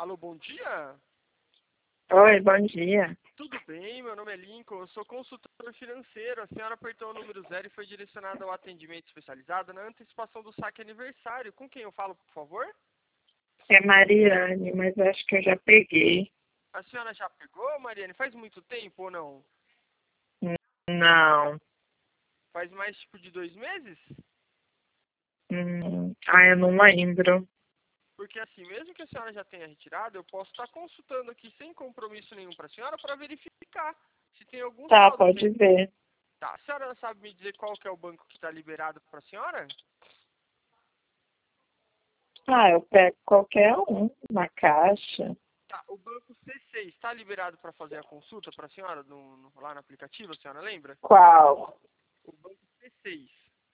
Alô, bom dia? Oi, bom dia. Tudo bem? Meu nome é Lincoln, eu sou consultor financeiro. A senhora apertou o número 0 e foi direcionada ao atendimento especializado na antecipação do saque aniversário. Com quem eu falo, por favor? É Mariane, mas acho que eu já peguei. A senhora já pegou, Mariane? Faz muito tempo ou não? Não. Faz mais tipo de 2 meses? Eu não lembro. Porque assim, mesmo que a senhora já tenha retirado, eu posso estar consultando aqui sem compromisso nenhum para a senhora para verificar se tem algum Tá, saldo. pode ver. Tá, a senhora sabe me dizer qual que é o banco que está liberado para a senhora? Eu pego qualquer um na caixa. Tá, o banco C6 está liberado para fazer a consulta para a senhora lá no aplicativo, a senhora lembra? Qual? O banco C6.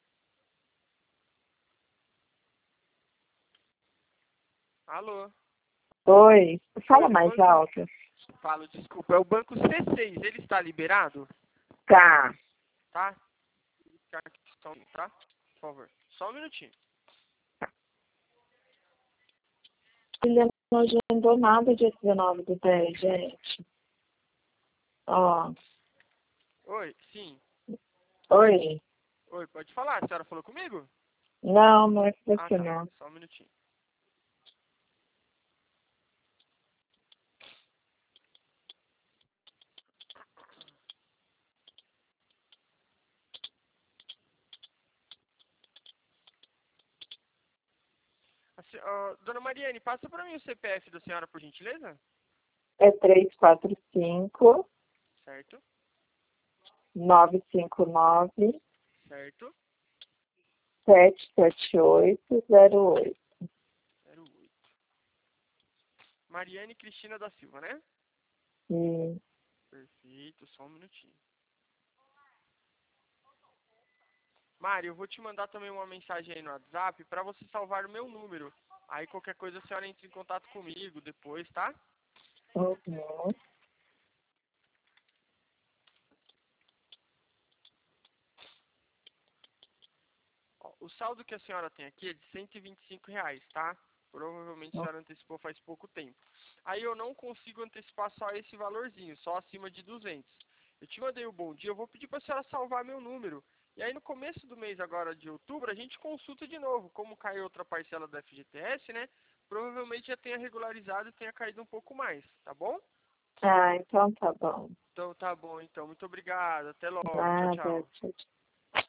Alô? Oi, Oi, fala o mais banco... alto. Falo, desculpa, é o banco C6, ele está liberado? Tá. Tá? Tá? Por favor, só um minutinho. Ele não agendou nada dia 19 do 10, gente. Ó. Oi, sim. Oi. Oi, pode falar, a senhora falou comigo? Não é com Ah, você tá, não. só um minutinho. Dona Mariane, passa para mim o CPF da senhora, por gentileza? É 345 Certo, 959 certo. 77808. 08. Mariane Cristina da Silva, né? E Perfeito, só um minutinho. Mari, eu vou te mandar também uma mensagem aí no WhatsApp para você salvar o meu número. Aí qualquer coisa a senhora entra em contato comigo depois, tá? Uhum. Ó, o saldo que a senhora tem aqui é de R$ 125, tá? Provavelmente a senhora antecipou faz pouco tempo. Aí eu não consigo antecipar só esse valorzinho, só acima de 200. Eu te mandei o bom dia, eu vou pedir para a senhora salvar meu número. E aí no começo do mês agora de outubro, a gente consulta de novo. Como caiu outra parcela da FGTS, né? Provavelmente já tenha regularizado e tenha caído um pouco mais, tá bom? Então tá bom. Então tá bom, então. Muito obrigado. Até logo. Tchau, Nada, tchau. tchau, tchau.